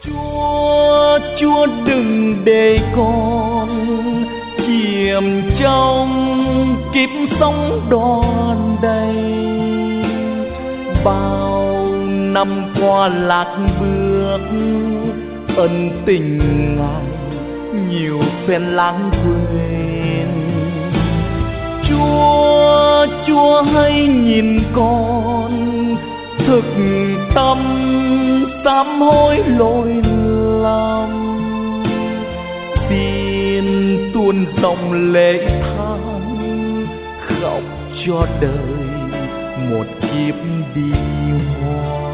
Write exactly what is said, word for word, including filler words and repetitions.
Chúa, Chúa đừng để con chìm trong kiếp sống đòn đầy. Bao năm qua lạc bước, ân tình Ngài nhiều phen lãng quên. Chúa, Chúa hãy nhìn con thực tâm sám hối lỗi lầm, xin tuôn dòng lệ than khóc cho đời một kiếp đi hoa.